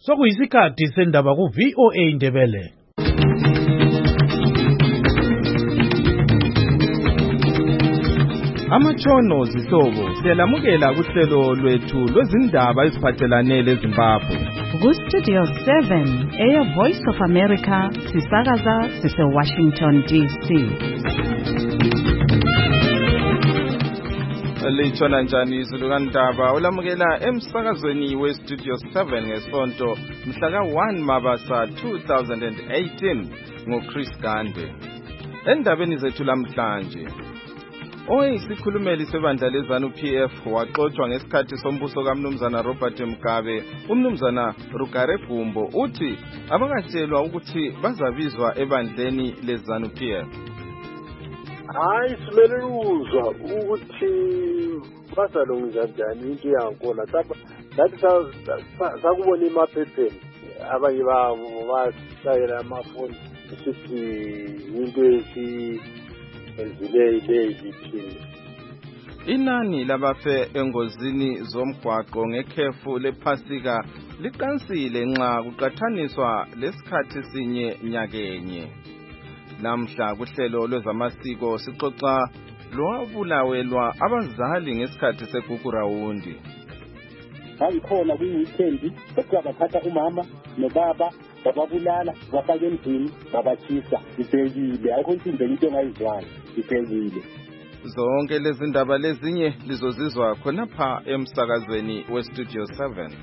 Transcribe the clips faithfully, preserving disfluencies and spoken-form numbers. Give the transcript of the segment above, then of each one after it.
Sokuyisikhathi sendaba ku V O A Ndebele. Amatshono zihlobo siyalamukela kuhlelo lwethu lwezindaba eziphathelane leZimbabwe. Ku Studio seven, Air Voice of America, sisakaza sise Washington D C. Lechona njani izulu kandaba ulamukela emsakazweni we Studio seven ngesonto mhla ka one Mabasa two thousand eighteen ngoChris Gande. Endabeni zethu lamhlanje, oyisikhulumeli sebandla leZANU P F waxoxwa ngesikhathi sombuso kaMnumzana Robert Mugabe. UMnumzana Rugare Gumbo uthi abakatshelwa ukuthi bazabizwa ebandleni leZANU P F. Hayi simele uzwa ukuthi basalungisa njani into yakhona lapha lathi sakubona emaphepheni abanye babo basayela amafoni sithi into esi ezile lezithini. Inani labafe engozini zomgwaqo ngekhefu lephasika liqansile nxa kuqathaniswa lesikhathi sinye nyakenye. Namhla kuhlelo lwezamasiko sixoxa lwabulawelwa abazali ngesikhathi segugu rawundi. Bayikhona kwi-weekend sekuzabaphatha umama nobaba bababulala bafake endlini babachisa ibhekile ayikho into into engayizwayo ibhekile. Zonke lezi ndaba lezinye lizozizwa khonapha emsakazweni we Studio seven.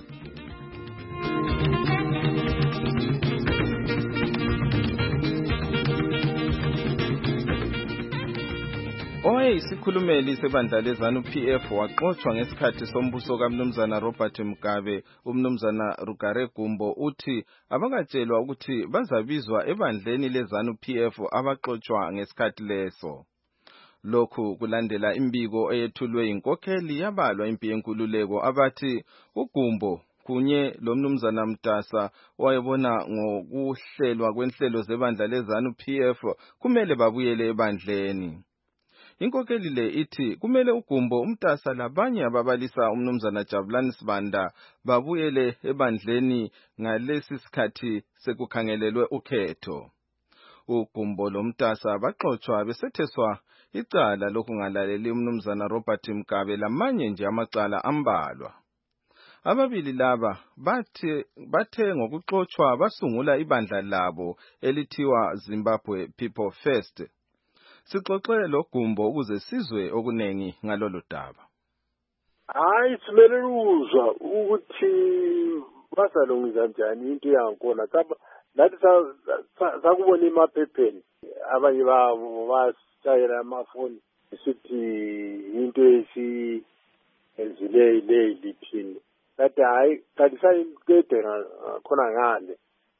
Oyisikhulumeli sebandla leZANU P F waxoxwa ngesikhathi sombuso kaMnumzana Robert Mugabe. UMnumzana Rugare Gumbo uthi abakatshelwa ukuthi bazabizwa ebandleni leZANU P F abaxoxwa ngesikhathi leso. Lokhu kulandela imbiko eyethulwe inkokheli yabalwa impi yenkululeko abathi uGumbo kunye loMnumzana Mdasa wayebona ngokuhlelwa kwenhlelo zebandla leZANU P F kumele babuyele ebandleni. Inkokheli le ithi kumele uGumbo, uMdasa labanye ababalisa uMnumzana Jabulani Sibanda babuyele ebandleni ngalesi sikhathi sekukhangelelwe ukhetho. uGumbo loMdasa baxoxwa besetheswa icala lokungalaleli uMnumzana Robert Mugabe lamanye nje amacala ambalwa. Ababili laba bathe bathe ngokuxoxwa basungula ibandla labo elithiwa Zimbabwe People First. Sixoxe loGumbo ukuze sizwe okunengi ngalolu daba. Hayi simele uzwa ukuthi basalungisa njani into yakhona lapha lathi sakubona emaphepheni abanye babo basayela amafoni sithi into esi ezile lezithini. Lathi hayi kanti sayiqede khona ngale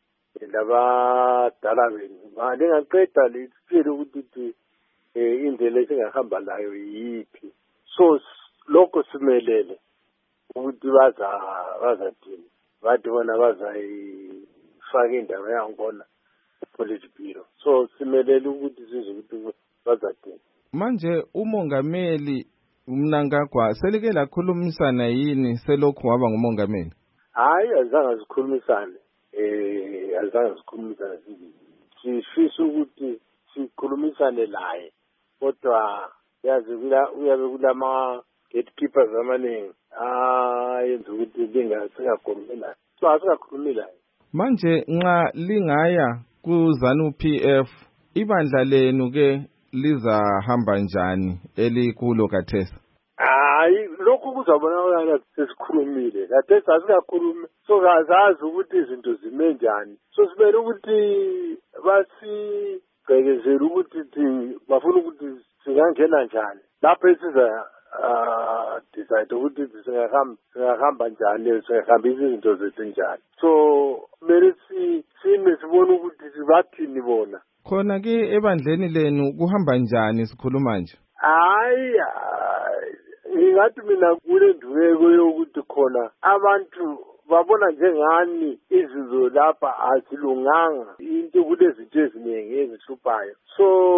laba dala benu manje ngaqeda litsile ukuthi indlela esingahamba layo yipi. So lokho simelele ukuthi baza bazathini bathi bona bazayifaka indaba yakhona police bureau. So simelele ukuthi sizwe ukuthi bazathini. Manje umongameli uMnangagwa selike lakhulumisana yini selokhu waba ngumongameli? Hayi azange sikhulumisane eh azange sikhulumisane sifisa ukuthi sikhulumisane laye kodwa yazi kula uyabe kulama gatekeepers amaningi ah yenza ukuthi lingasingakhulumela so asingakhulumela. Manje nxa lingaya kuZANU P F ibandla lenu ke lizahamba njani elikulo kathesi? Hayi lokhu kuzabonakala sesikhulumile kathesi asingakhulumi so kazazi ukuthi izinto zime njani. So sibele ukuthi basi bhekezela ukuthi bafuna ukuthi singangena njani lapho siza ah decide ukuthi singahamba singahamba njani singahambisa izinto zethu njani. So kumele si sime sibone ukuthi bathini bona. Khona ke ebandleni lenu kuhamba njani sikhuluma nje? Hayi ngingathi mina kule nduleko yokuthi khona abantu babona njengani izinto lapha azilunganga into kulezinto eziningi ezishupayo. So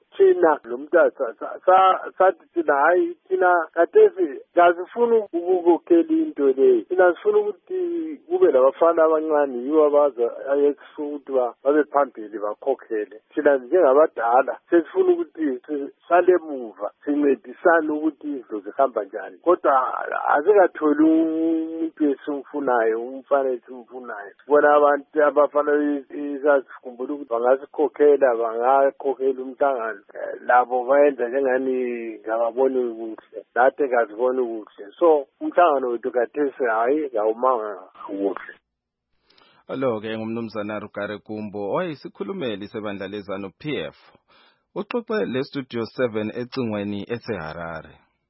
thina lo mntasa sathi thina hayi thina kathesi kasifuna ukukhokhela into leyo thina sifuna ukuthi kube labafana abancane yibo abaza ayekufuna ukuthi babe phambili bakhokhele thina njengabadala sesifuna ukuthi sale muva sincedisane ukuthi izinto zihamba njani kodwa azikatholi umuntu esimfunayo umfana esimfunayo sibona abantu abafana isasikhumbula ukuthi bangasikhokhela bangakhokhela umhlangano labo bayenza njengani ngababoni kuhle nathi ngazibona kuhle so umhlangano wethu kathesi hayi ngawumanga kuhle. Alo-ke ngumnumzana Rugare Gumbo owayisikhulumeli sebandla lezanu P F uxoxe le studio seven ecingweni eseHarare.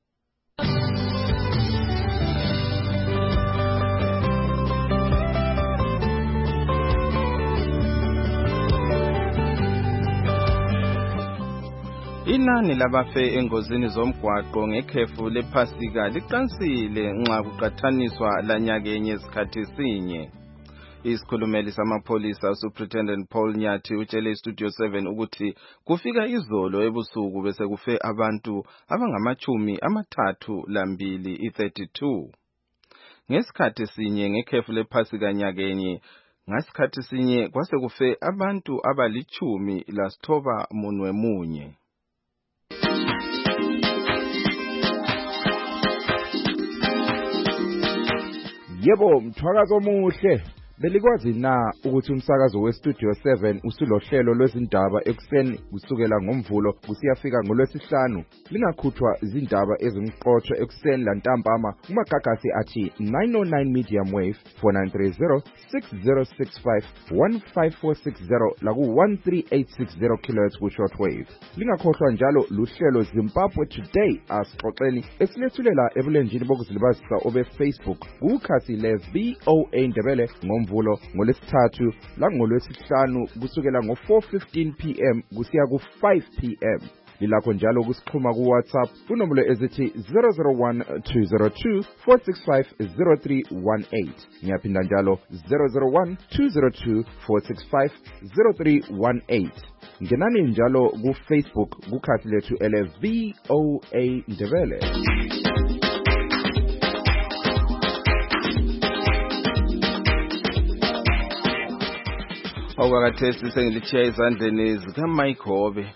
Inani labafe engozini zomgwaqo ngekhefu lephasika liqansile nxa kuqathaniswa lanyakenye esikhathi sinye. Isikhulumeli samapholisa Superintendent Paul Nyathi utshele Studio seven ukuthi kufika izolo ebusuku bese kufe abantu abangamachumi amathathu lambili i-thirty-two. Ngesikhathi sinye ngekhefu lephasika nyakenye ngasikhathi sinye kwase kufe abantu abalichumi lasithoba munwe munye. Yebo mthwakazo omuhle belikwazi na ukuthi umsakazo weStudio seven usulohlelo lwezindaba ekuseni kusukela ngomvulo kusiyafika ngolwesihlanu lingakhuthwa izindaba ezimqotho ekuseni lantambama kumagagasi athi nine oh nine medium wave four nine three zero six zero six five one five four six zero laku one three eight six zero kilohertz ku shortwave. Lingakhohlwa njalo luhlelo Zimbabwe Today asixoxeni esilethulela ebulenjini bokuzilibazisa obe Facebook kukhasi le V O A Ndebele ngomvulo ngolesithathu la ngolwesihlanu kusukela ngo four fifteen p m kusiya ku five p m Lilakho njalo kusixhuma ku WhatsApp kunombolo ezithi zero zero one two zero two four six five zero three one eight. Ngiyaphinda njalo zero zero one two zero two four six five zero three one eight. Ngenani njalo ku Facebook kukhasi lethu ele V O A Ndebele. Awukakathesi sengilitshiya izandleni zikaMike Hobe.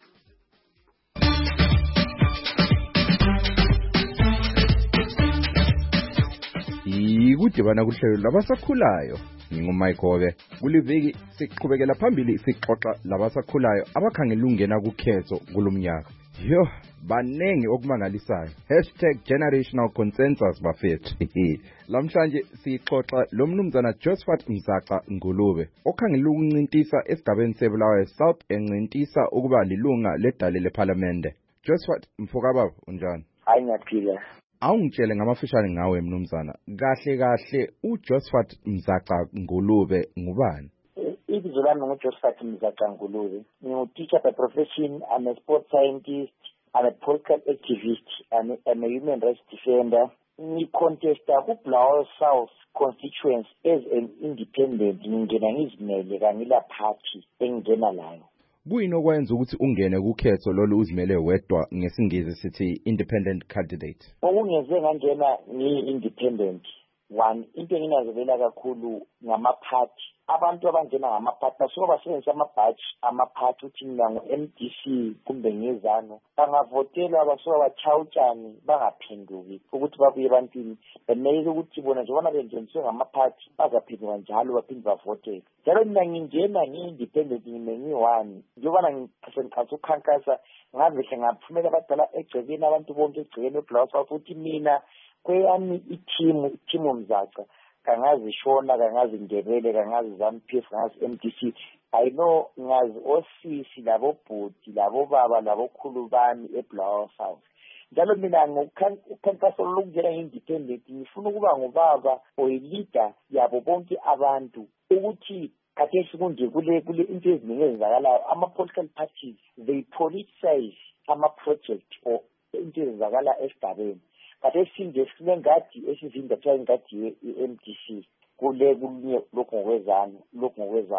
Yikudibana kuhlelo labasakhulayo ngingumike Hobe. Kuliviki siqhubekela phambili sixoxa labasakhulayo abakhangela ungena kukhetho kulomnyaka. Yo banengi okumangalisayo hashtag generational consensus bafethu. Lamhlanje sixoxa lo mnumzana Josephat Mzaca Ngulube okhangela ukuncintisa esigabeni seBulawayo South encintisa ukuba lilunga ledale leParliament. Josephat mfokababa unjani? Hayi ngiyaphila. Awungitshele ngamafishane ngawe mnumzana kahle kahle uJosephat Mzaca Ngulube ngubani? Ibizo lami nguJosephat Mzaca Ngulube. Ngingu-teacher by profession, I'm a sports scientist, I'm a political activist, I'm a, I'm a human rights defender. Ngicontesta kuBulawayo South constituency as an independent ngingena ngizimele kangila party engena layo. Kuyini okwenza ukuthi ungene kukhetho lolu uzimele wedwa ngesingisi sithi independent candidate? Okungenze ngangena ngi-independent. One, into enginazovela kakhulu ngama-party. Abantu abangena ngama-party basuke basebenzisa amabhaji ama-party uthi mina ngu-M D C kumbe ngezano bangavotela basuke bachawutshani bangaphenduki ukuthi babuye ebantwini bemele ukuthi bona njengobana bengeniswe ngama-party bazaphenduka njalo baphinde bavotele. Njalo mina ngingena ngi-independent ngime ngi-one njengobana ngikhankasa ukukhankasa ngavehle ngaphumela abadala egcekeni abantu bonke egcekeni eBulawayo South ukuthi mina kweyami ithimu ithimu Mzaca kangazi Shona kangazi Ndebele kangazi ZANU-P F kangazi M D C I know ngazi osisi labo bhoti labo baba labo khulu bami eBulawayo South. Njalo mina ngokukhankasa lokungena independent ngifuna ukuba ngubaba or leader yabo bonke abantu ukuthi kathesi kunje kule kule into eziningi ezenzakalayo ama-political parties they politicize ama-project or into ezenzakala esigabeni. Kade sinje sinengadi esizinda kuthiwa ingadi ye-M D C kule kulunye lokhu ngokwezana lokhu ngokwezapho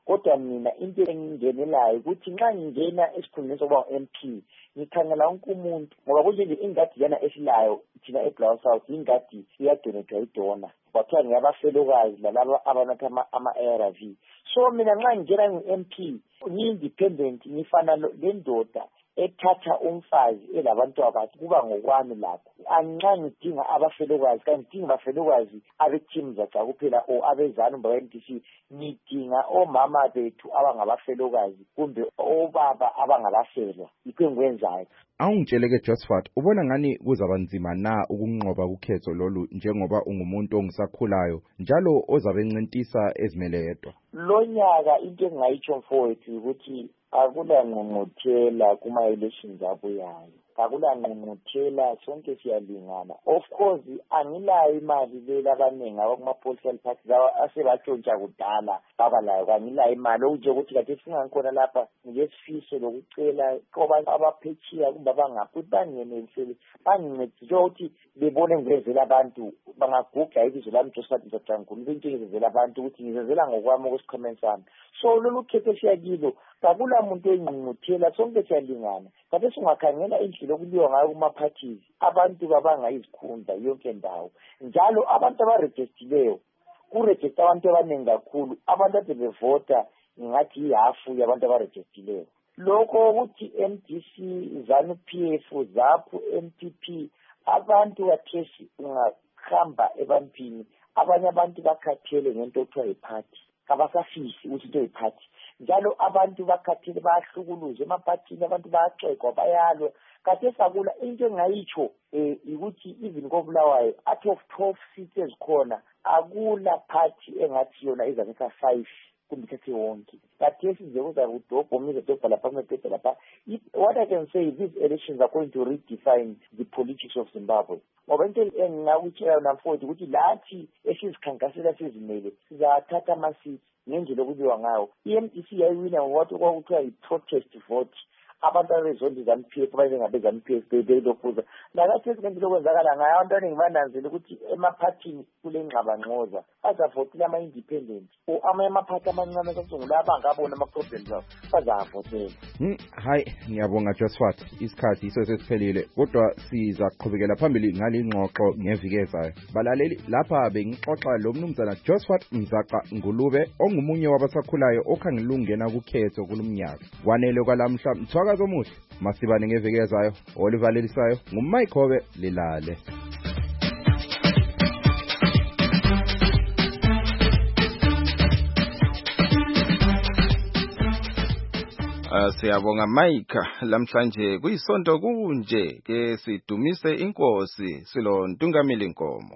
kodwa mina into engingenelayo ukuthi nxa ngingena esikhundleni sokuba u-M P ngikhangela wonke umuntu ngoba kunje ingadi yana esilayo thina eBlower South ingadi iyadonethwa idona kwathiwa ngiyabafelokazi lalaba abanatha ama-A R V. So mina nxa ngingena ngu-M P ngi-independent ngifana le ndoda ethatha umfazi elabantu abathi kuba ngokwami lapho anxa ngidinga abafelokazi kanti ngidinga abafelokazi abe-team zaca kuphela o abezanu mba-M D C ngidinga omama bethu abangabafelokazi kumbe obaba abangabafelwa yikho engikwenzayo. Awungitsheleke Josephat, ubona ngani kuzaba nzima na ukunqoba ukhetho lolu njengoba ungumuntu ongisakhulayo njalo ozabe encintisa ezimele yedwa? Lo nyaka into engingayitsho mfowethu ukuthi akulanqungquthela kuma-elections abuyayo, akulanqungquthela, sonke siyalingana. Of course angilayo imali le labaningi abakuma-political parties asebatshontsha kudala babalayo, kangilayo imali okunje ukuthi kade singakhona lapha ngilesifiso lokucela kwabantu abaphetshiya kumbe abangaphi ukuthi bangenelisele bangincedise ukuthi bebone ngizenzela abantu bangagugla ibizo lami Josephat Mzajankulu into ngizenzela abantu ukuthi ngizenzela ngokwami okwesikhomeni sami. So lolu khetho siyakilo kakula muntu oyingqungquthela, sonke siyalingana. Kade singakhangela indlela okuliwa ngayo kuma-parties abantu babangayizikhundla yonke ndawo njalo abantu abarejestileyo kurejesta abantu abaningi kakhulu, abantu ade bevota ngathi ihafu yabantu abarejestileyo. Lokho ukuthi M D C, ZANU P F, ZAPU, M P P abantu kathesi ungahamba ebantwini abanye abantu bakhathele ngento okuthiwa yiphathi kabasafisi ukuthi into yiphathi njalo abantu bakhathele bayahlukuluza emaphathini, abantu bayaxekwa bayalwa. Kade sakula into engayitsho eh ukuthi even koBulawayo out of twelve seats ezikhona akula party engathi yona izanisa five kumthetho wonke. Kade nje kuza kudobho umizedobho lapha kumephethe lapha. What I can say is these elections are going to redefine the politics of Zimbabwe. Ngoba into engingakutshela namfowethu ukuthi lathi esizikhankasela sizimele sizathatha ama-seats ngendlela okubiwa ngayo. I-M D C yayiwina ngokuthi kwakuthiwa yi-protest vote. Abantu abezondi ZANU P F babengabe ZANU P F bebelokhuza lakathi ezinto okwenzakala ngayo abantu abaningi bananzela ukuthi emaphathini kule ngxabangxoza bazavotela ama-independent o amanye amaphathi amancane akusungula abangabona ama-problems abo bazavotela. Hmm, hayi ngiyabonga Josephat, isikhathi iso sesiphelile kodwa siza kuqhubekela phambili ngale ngxoxo ngeviki ezayo. Balaleli, lapha bengixoxa lo mnumzana Josephat Mzaca Ngulube ongumunye wabasakhulayo okhangela ukungena kukhetho kulumnyaka. Kwanele kwalamhla mthwaka zomuhle masibane ngeviki ezayo. Olivalelisayo nguMike Hobe Lilale. Siyabonga Mike. Lamhlanje kuyisonto kunje ke sidumise inkosi silo Ntungamili Nkomo.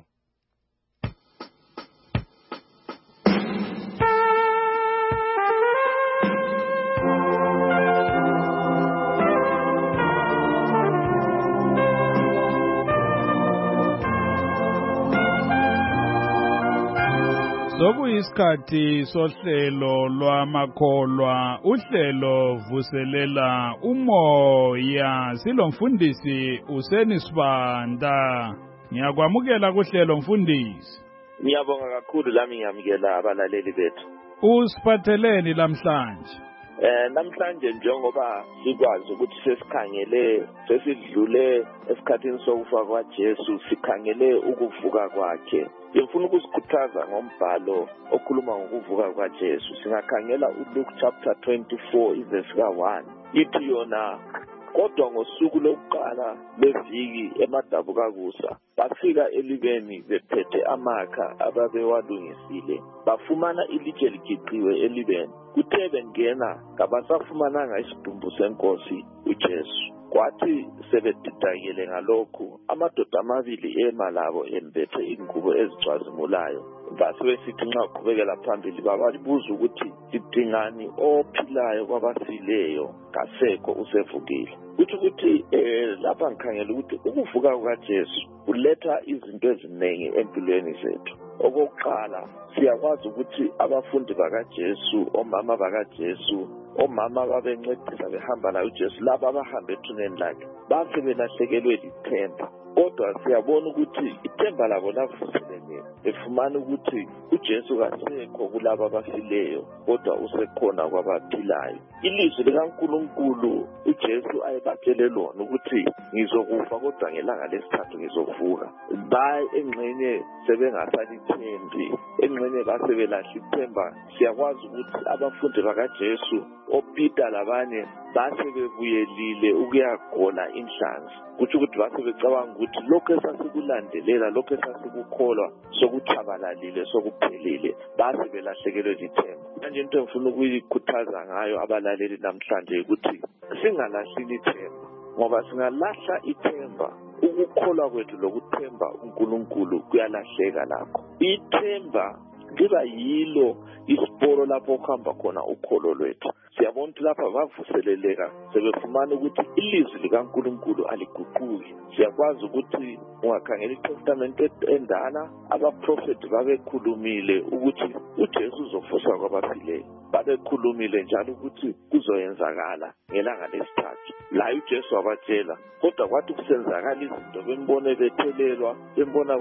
Sokuyisikhathi sohlelo lwamakholwa, uhlelo vuselela umoya, silomfundisi Useni Sibanda. Ngiyakwamukela kuhlelo mfundisi. Ngiyabonga kakhulu lami ngiyamukela abalaleli bethu. Usiphatheleni lamhlanje? Eh namhlanje njengoba sikwazi ukuthi sesikhangele sesidlule esikhathini sokufa kwaJesu, sikhangele ukuvuka kwakhe. Ngifuna ukusikhuthaza ngombhalo okhuluma ngokuvuka kwaJesu. Singakhangela uLuke chapter twenty-four verse one. Ithi yona kodwa ngosuku lokuqala leviki emadabukakusa bafika elibeni bephethe amakha ababewalungisile, bafumana ilitshe ligiqiwe elibeni. Kuthe bengena kabasafumananga isidumbu senkosi uJesu. Kwathi sebedidakele ngalokhu amadoda amabili ema labo embethe ingubo ezicwazimulayo. Basebesithi nxa uqhubekela phambili bababuza ukuthi idingani ophilayo kwabasileyo kasekho usevukile. Kuthi ukuthi eh lapha ngikhangela ukuthi ukuvuka kukaJesu kuletha izinto eziningi empilweni zethu. Okokuqala siyakwazi ukuthi abafundi bakaJesu, omama bakaJesu, omama babencedisa behamba la uJesu laba abahambe ethuneni lakhe base belahlekelwe lithemba. Kodwa siyabona ukuthi ithemba labo lavuseleleka abanye efumana ukuthi uJesu kasekho kulabo abafileyo kodwa usekhona kwabaphilayo. Ilizwi likaNkulunkulu uJesu ayebatshele lona ukuthi ngizokufa kodwa ngelanga lesithathu ngizovuka. Ba engxenye sebengasalithembi, engxenye base belahla ithemba. Siyakwazi ukuthi abafundi bakaJesu oPeter labanye base bebuyelile ukuyagola inhlanzi. Kuthi ukuthi base becabanga ukuthi lokho esasikulandelela, lokho esasikukholwa sokuchabalalile, sokuphelile, base belahlekelwe lithemba. Manje into engifuna ukuyikhuthaza ngayo abalaleli namhlanje ukuthi singalahli ithemba, ngoba singalahla ithemba ukukholwa kwethu lokuthemba uNkulunkulu kuyalahleka lakho. Ithemba liba yilo isiporo lapho kuhamba khona ukholo lwethu. Siyabona ukuthi lapha bavuseleleka sebefumana ukuthi ilizwi likaNkulunkulu aliguquki. Siyakwazi ukuthi ungakhangela iTestament endala abaprofeti babekhulumile ukuthi uJesu uzovusa kwabafileyo. Babekhulumile njalo ukuthi kuzoyenzakala ngelanga lesithathu. La uJesu wabatshela, kodwa kwathi kusenzakala izinto bembone bethelelwa, bembona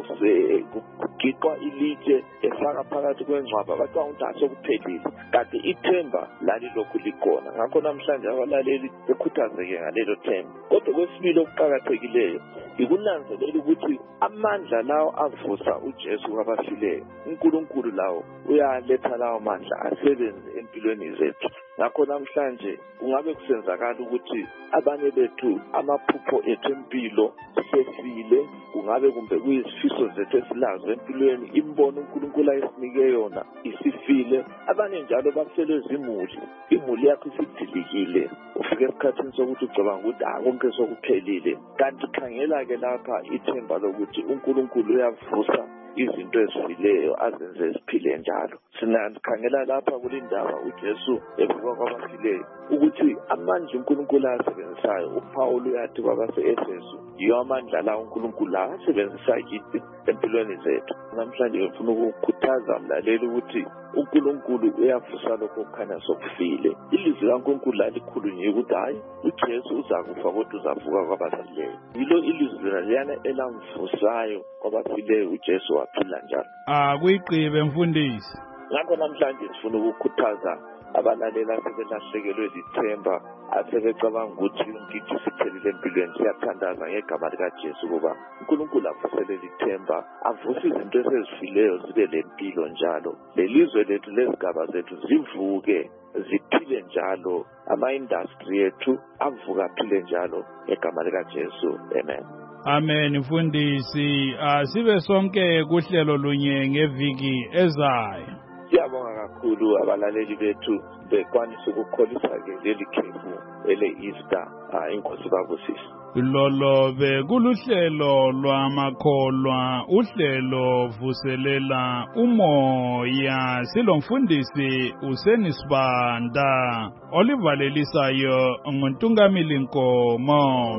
kugiqwa ilitshe efaka phakathi kwengcwaba, bathi ukuthi asokuphelile. Kanti ithemba lalilokhu likhona. Ngakho namhlanje abalaleli bekhuthazeke ngalelo themba. Kodwa kwesibili okuqhakathekileyo ikunanzelela ukuthi amandla lawo avusa uJesu kwabafileyo, uNkulunkulu lawo uyaletha lawo mandla asebenze empilweni zethu. Ngakho namhlanje kungabe kusenzakala ukuthi abanye bethu amaphupho ethu empilo sefile, kungabe kumbe kuyisifiso zethu esilazo empilweni, imbono uNkulunkulu ayisinike yona isifile. Abanye njalo bafelwe zimuli, imuli yakho isidilikile, ufike esikhathini sokuthi ucabanga ukuthi konke sokuphelile. Kanti khangela ke lapha ithemba lokuthi uNkulunkulu uyavusa izinto ezifileyo azenze siphile njalo. Sinakhangela lapha kulindaba uJesu evuka kwabafileyo ukuthi amandla uNkulunkulu asebenzisayo, uPaul uyathi kwabase-Efesu, yiyo amandla la uNkulunkulu asebenzisa kithi empilweni zethu. Namhlanje ngifuna ukukhuthaza umlaleli ukuthi uNkulunkulu uyavusa lokho kukhanya sokufile. Ilizwi laNkulunkulu lalikhulunyiwe ukuthi hayi uJesu uzakufa kodwa uzavuka kwabafileyo. Yilo ilizwi leliyana elamvusayo kwabafileyo, uJesu waphila njalo. Ah, kuyiqibe mfundisi. Ngakho namhlanje sifuna ukukhuthaza abalaleli asebelahlekelwe lithemba, asebecabanga ukuthi ngithi siphelile empilweni. Siyathandaza ngegama likaJesu ukuba uNkulunkulu avuselele ithemba, avuse izinto esezifileyo zibe lempilo njalo. Lelizwe lethu lezigaba zethu zivuke ziphile njalo, ama-industry ethu avuka aphile njalo ngegama likaJesu. Amen. Amen mfundisi. Asibe sonke kuhlelo lunye ngeviki ezayo. Siyabonga kakhulu abalaleli bethu bekwanisa ukukholisa-ke leli khefu ele-Easter. Inkosi babusise. Lolo bekuluhlelo lwamakholwa, uhlelo vuselela umoya. Silomfundisi uSenisibanda, olivalelisayo nguNtungamili Nkomo.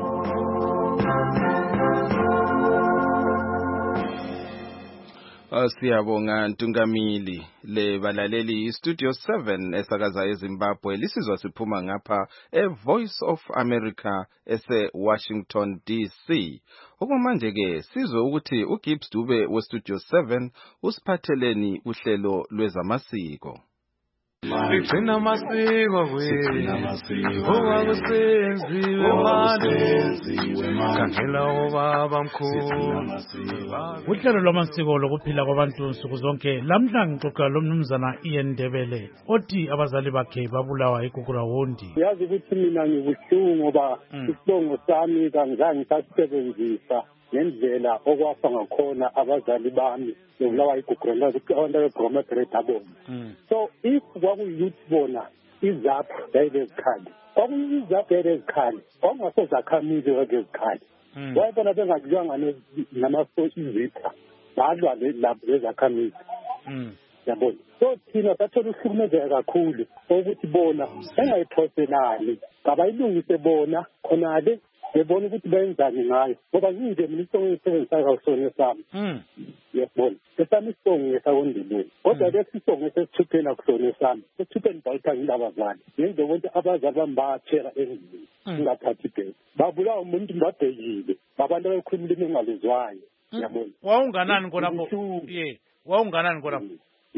Siyabonga Ntungamili. Le balaleli Studio seven esakaza eZimbabwe lisizwa siphuma ngapha eVoice of America ese Washington D C. Okwamanje ke sizwe ukuthi uGibbs Dube we Studio seven usiphatheleni uhlelo lwezamasiko. Sigcina amasiko kwethu, okwakusenziwe manje, kakhela obaba mkhulu. Uhlelo lwamasiko lokuphila kwabantu nsuku zonke. Lamhla ngixoxa lomnumzana Ian Ndebele othi abazali bakhe babulawa igugurawondi. Yazi ukuthi mina ngibuhlungu ngoba isibongo sami kangizange ngisasebenzisa ngendlela okwafa ngakhona abazali bami bebulawa igugurawondi ukuthi abantu bebroma abona. So if kwakuyuthi bona izaphu yayilezikhali, kwakuyizaphu yayilezikhali, kwakungasezakhamile kwakulezikhali. Wayebona bengadlwanga namasoshi izitha, badlwa lezakhamile. Yabona. So thina sathola ukuhlukumezeka kakhulu ukuthi bona bengayiphoselani, kabayilungise bona khonale bebona ukuthi benzani ngayo. Ngoba nginje mina isongo ngisebenzisa kausone sami. Yabona. Esami isongo ngesakondibeni. Kodwa lesi isongo sesithuphela kusone sami. Sesithuphela bayitha ngilabazali. Ngenze ukuthi abazali bami bathela endlini. Ngingathathi ibheki. Babulawa umuntu mbabhekile. Babantu abakhuluma engalizwayo. yabona wawunganani khonapho ye wawunganani khonapho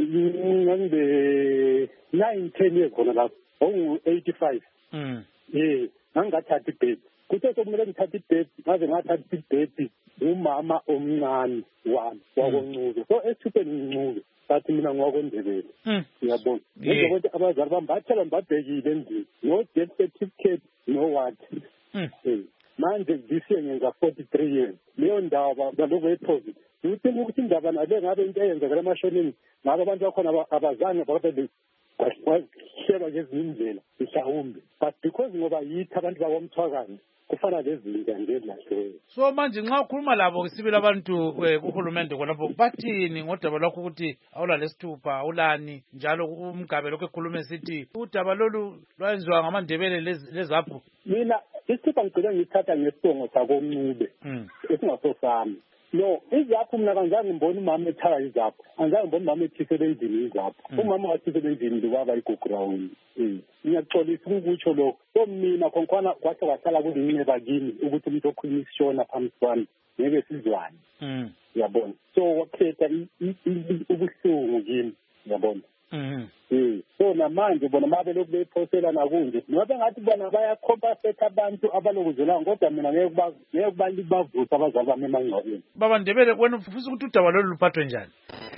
ngibe nine ten years khona lapho ongu eighty-five mm eh ngangathatha ibhebi kuthe sokumele ngithathe ibhebi ngaze ngathatha ibhebi umama omncane wami wakoncube so esithupeni ngincube bathi mina ngwakwendebele ngiyabona njengoba ukuthi abazali bami bathela ngibabhekile endlini no death certificate no what manje ngisiye ngenza forty-three years leyo ndaba baloko ePosit ukuthi ukuthi indaba nale ngabe into eyenzekela emashonini ngabe abantu bakhona abazange babe kwasheba ngezinye indlela mhlawumbe but because ngoba yithi abantu bakwamthwakazi kufana lezinto ngelahlwe so manje nxa ukhuluma labo sibili abantu kuhulumende khonapho bathini ngodaba lwakho ukuthi awula lesithupha awulani njalo umgabe lokho ekhulume sithi udaba lolu lwenziwa ngamandebele lezapho mina isithupha ngicela ngithatha ngesibongo sakoncube esingasosami no izapho mina kanjani ngibona umama ethaya izapho anjani ngibona umama ethisele endlini izapho umama wathisele endlini libaba iguground eh ngiyaxolisa ukutsho lokho so mina khonkhona kwathi kwahlala kulinceba kimi ukuthi umuntu okhuluma isishona phambi kwami ngeke sizwane mm yabona so wakhetha ubuhlungu kimi yabona mhm eh so namanje bona mabe lokhu bephosela nakunje ngoba ngathi bona bayacompensate abantu abalokuzela kodwa mina ngeke kuba ngeke kubali bavutha abazali bami emangcwabeni baba Ndebele wena ufisa ukuthi udaba lolu luphathwe njani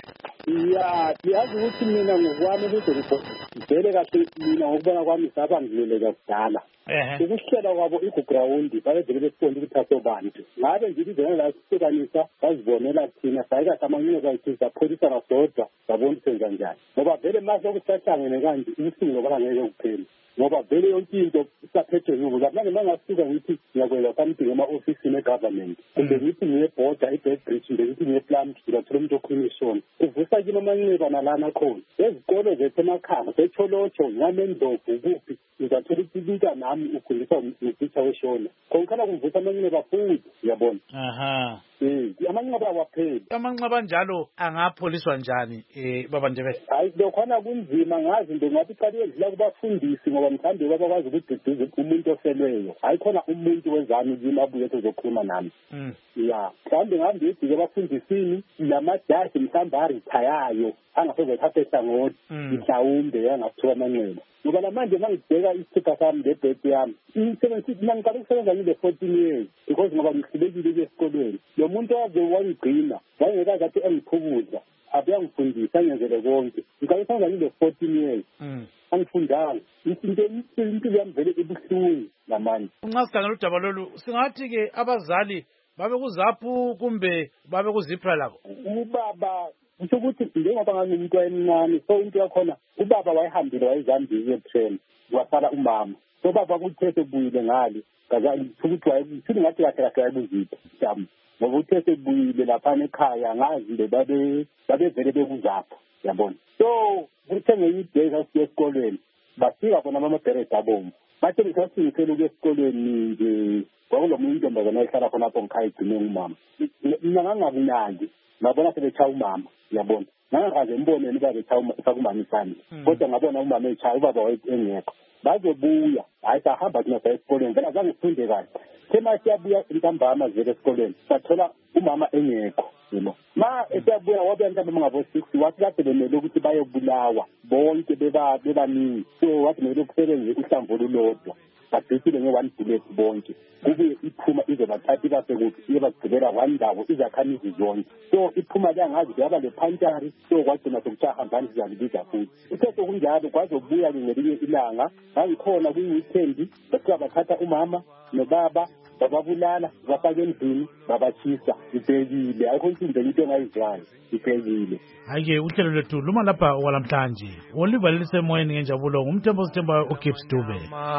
ya yazi ukuthi mina ngokwami ukuthi ngivele kahle mina ngokubona kwami sabangileleka kudala ukuhlela kwabo igugrawundi bayevele besiqonda ukuthi asobantu ngabe ngilizona la sihlukanisa bazibonela thina sayika samanyene zayithi sapholisa nasodwa sabona senza njani ngoba vele mase okusahlangene kanje ubuhlungu loba ngeke kuphele ngoba vele yonke into isaphethe ngubo lapha ngingasuka ngithi ngiyakwenza something ema-ofisini e-government kumbe ngithi ngiye-border i-Beitbridge kumbe ngithi ngiye-Plum ngibathola umuntu okhulumishona kuvusa kini amanxeba nalana khona ezikolo zethu emakhaya secholotsho ngamendlovu kuphi uzathola ikilika nami ukhulisa ngititsha weshona khonkhana kumvusa amanxeba futhi uyabona aha eh amanxeba awapheli amanxeba anjalo angapholiswa njani eh baba Ndebele hayi lokhona kunzima ngazi into ngathi qali yendlela kubafundisi ngoba mhlambe babakwazi ukudidiza umuntu oselweyo hayi khona umuntu wezami kimi abuye ezokhuluma nami mm ya mhlambe ngihambe ngidike abafundisini namajaji mhlambe arithayayo angasoze thathe hlangothi mhlawumbe yangathiwa amanxeba ngoba lamanje mangibheka isithupha sami lebhedi yami imisebenzi mina ngiqala ukusebenza ngile fourteen years because ngoba ngihlulekile esikolweni lo muntu waze wayigcina wayengekazi athi engiphukuza abuyangifundisa angenzele konke ngiqala ukusebenza ngile fourteen years angifundanga into impilo yami vele ibuhlungu lamanje nxa sikhangela udaba lolu singathi-ke abazali babe kuzaphu kumbe babe kuzipra labo ubaba kusho ukuthi njengoba ngangumuntu wayemncane so into yakhona ubaba wayehambile wayezambile etrain wasala umama so baba kuthe sebuyile ngale ukuthi wayethi ngathi kahle kahle wayebuziphi mhlawumbe ngoba uthe sebuyile laphana ekhaya ngazi nje babe babevele bekuzapho yabona so kuthe ngenye iday sasiye esikolweni bafika bona amabherede abomvu bathe ngisasingithele ukuya esikolweni nje kwakulomunye intombazana ayihlala khonapho ngikhaya igcine umama mina ngangabunandi ngabona sebetshaya umama yabona ngangakaze mboneni uba betshaya umama isandla kodwa ngabona umama etshaya ubaba engekho bazobuya hayi sahamba thina saya esikolweni vele azange sifunde kahle thema siyabuya intambama zele esikolweni sathola umama engekho yebo ma esabuya wabuya mhlawumbe ngabo six wathi kade bemele ukuthi bayobulawa bonke beba bebaningi so wathi kumele kusebenze uhlamvu olulodwa badisile nge-one bullet bonke kubuye iphuma izobathatha ibase kuphi iyebagcibela one ndawo izakhamizi zonke so iphuma liyangazi yaba lephantari so kwagcina sokutshahambani sizalibiza futhi uthe sokunjalo kwazobuya-ke ngelinye ilanga ngangikhona kwi-weekend bekuthiwa bathatha umama nobaba bababulala bafake endlini babachisa ibhekile ayikho nsimbe into engayizwayo ibhekile hayi-ke uhlelo lwethu luma lapha okwalamhlanje olivalelisa emoyeni ngenjabulo ngumthembo sithemba uGibbs Dube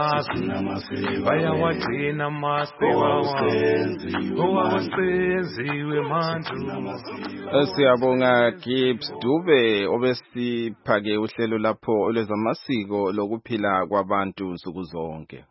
bayawagcina amasiko owawenziwe manje siyabonga Gibbs Dube obesiphake uhlelo lapho olwezamasiko lokuphila kwabantu nsuku zonke.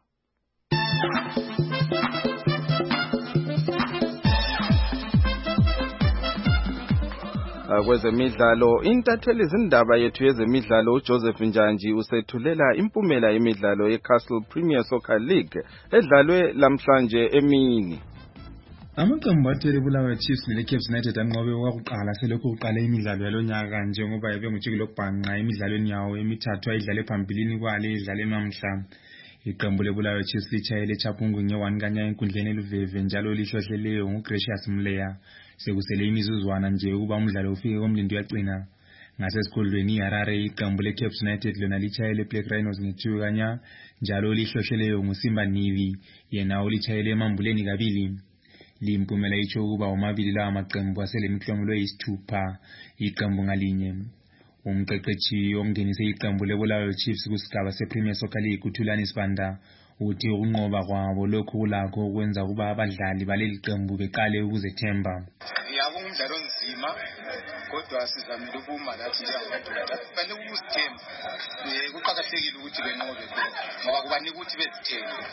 Kwezemidlalo intatheli izindaba yethu yezemidlalo uJoseph Njanji usethulela impumela yemidlalo yeCastle Premier Soccer League edlalwe lamhlanje emini. Amaqembu athele Bulawayo Chiefs le Cape United anqobe okwakuqala selokhu uqala imidlalo yalonyaka njengoba yabe ngujiki lokubhanqa emidlalweni yawo emithathu ayidlale phambilini kwale idlaleni namhla. Iqembu leBulawayo Chiefs lichayele eChapungu nge-one kanya enkundleni eluveve njalo lihlohleleyo nguGracious Mleya. Sekusele imizuzwana nje ukuba umdlalo ufike komlindo yagcina. Ngasesikhundleni iHarare iqembu leCape United lona lichayele Black Rhinos nge-two kanya njalo lihlohleleyo nguSimba Nivi yena ulichayele emambuleni kabili. Limpumela itsho ukuba omabili lawa maqembu aselemihlomulo eyisithupha iqembu ngalinye. Umqeqeshi ongenise iqembu leBulawayo Chiefs kusigaba sePremier Soccer League uThulani Sibanda uthi ukunqoba kwabo lokhu kulakho ukwenza kuba abadlali baleli qembu beqale ukuzethemba. Yabo umdlalo onzima kodwa sizamile ukuma lathi njengamadoda kufanele ukuzithemba. Kuqakathekile ukuthi benqobe ngoba kubanika ukuthi bezithembe.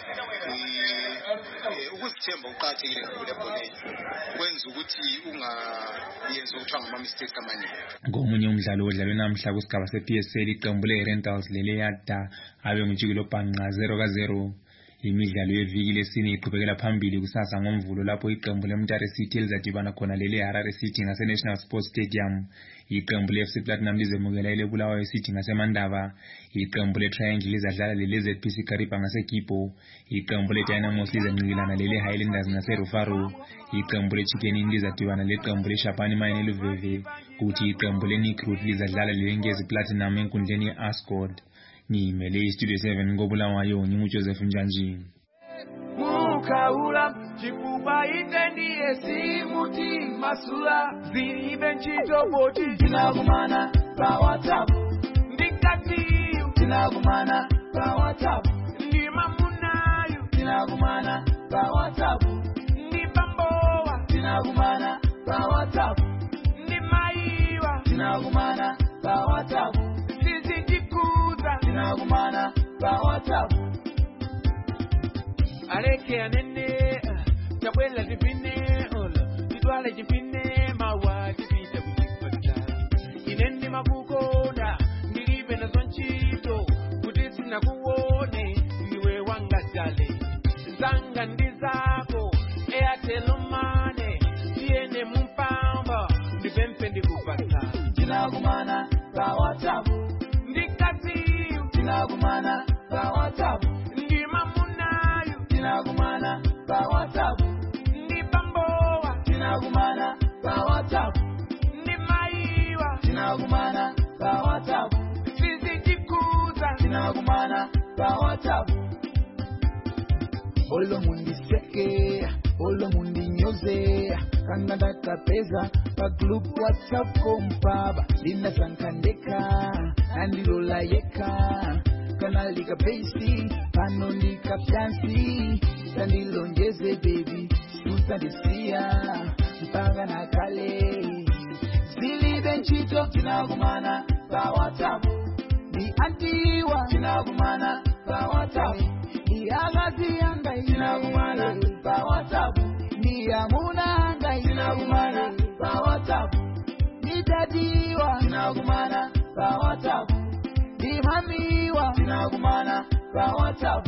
Ukuzithemba uqakathekile kakhulu ebholeni. Kwenza ukuthi ungayenza ukuthiwa ngama mistakes amaningi. Ngomunye umdlalo odlalwe namhla kusigaba seP S L iqembu leRentals lele yada abe ngujiki lobhanqa zero ka zero. Imidlalo yeviki lesine iqhubekela phambili kusasa ngomvulo lapho iqembu leMtare City elizadibana khona lele Harare City ngase National Sports Stadium. Iqembu leF C Platinum lizemukela ile Bulawayo City ngaseMandaba. Iqembu leTriangle lizadlala lele Z P C Kariba ngaseKipo. Iqembu leDynamos lizencikilana lele Highlanders ngaseRufaro. Iqembu leChicken Inn lizadibana leqembu leShapani Mine eluveve. Kuthi iqembu leNikrut lizadlala lele Ngezi Platinum enkundleni yeAscot. Ni mele Studio seven ngobulawayo nginguJoseph Njanji. Mukaula chipupa itendi esimuti masula zibe nchito boti tinagumana pa WhatsApp ndikati tinagumana pa WhatsApp ndi mamunayo tinagumana pa WhatsApp ndi bamboa tinagumana pa WhatsApp ndi maiwa tinagumana pa WhatsApp tinagumana pa WhatsApp aleke anene tabwela tipine ola titwale tipine mawa tipita kujipata ineni makukonda ndilibe na zonchito kuti sina kuone niwe wangatale zanga ndizako Airtel Money tiene mumpamba ndipempe ndikupata tinagumana pa WhatsApp tinagumana pa WhatsApp ndi mamunayo tinagumana pa WhatsApp ndi bamboa tinagumana pa WhatsApp ndi maiwa tinagumana pa WhatsApp sisi jikuza tinagumana pa WhatsApp olo mundi seke olo mundi nyoze kanada kapeza pa group WhatsApp kompaba linda sankandeka andilola yeka kanalika basi panondika fiansi sandilonjeze baby usandisia mpanga na kale zilibe nchito tinagumana pa WhatsApp ni antiwa tinagumana pa WhatsApp ni agazi anga tinagumana pa WhatsApp ni amuna anga tinagumana pa WhatsApp ni dadiwa tinagumana pa WhatsApp ni mamiwa tinagumana pa WhatsApp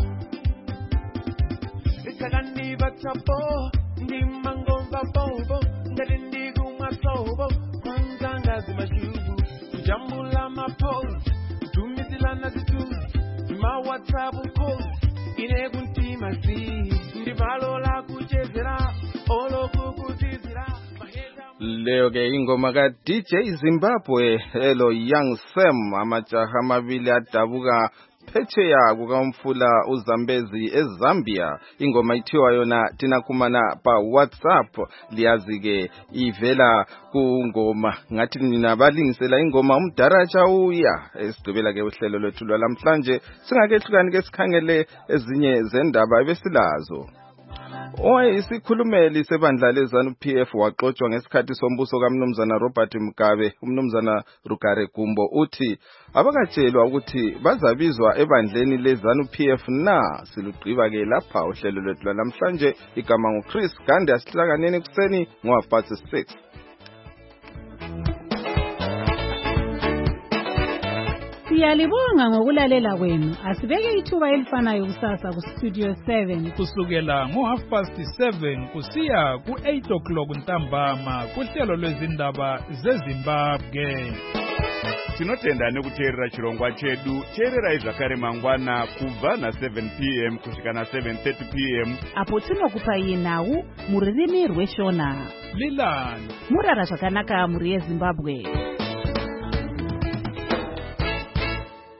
ikagandi bachapo ndi mangomba bobo ngati ndigumwa sobo kwanganga zimashugu kujambula mapo tumizilana zitu ma WhatsApp call ine kuntima si ndivalola kuchezera olo kukutizira leo ke ingoma ka D J Zimbabwe hello Young Sam amajaha amabili adabuka phetsheya kukamfula uZambezi eZambia ingoma ithiwa yona tinakumana pa WhatsApp liyazi ke ivela kungoma ngathi nina balingisela ingoma umdaraja uya esidubela ke uhlelo lwethu lwamhlanje singakehlukani ke sikhangele ezinye zendaba ebesilazo. Oye isikhulumeli sebandla leZANU P F waxoxwa ngesikhathi sombuso kaMnumzana Robert Mugabe uMnumzana Rugare Gumbo uthi abakatshelwa ukuthi bazabizwa ebandleni leZANU P F na silugqiba ke lapha uhlelo lwethu namhlanje igama nguChris Gande asihlanganeni kuseni ngo half past six. Siyalibonga ngokulalela kwenu. Asibeke ithuba elifanayo kusasa ku Studio seven kusukela ngo half past seven kusiya ku eight o'clock ntambama kuhlelo lwezindaba zeZimbabwe. Tinotenda nekuteerera chirongwa chedu. Teererai zvakare mangwana kubva na seven p m kusvika na seven thirty p m apo tinokupai nhau mururimi rweshona. Lilani Murara zvakanaka muri yeZimbabwe.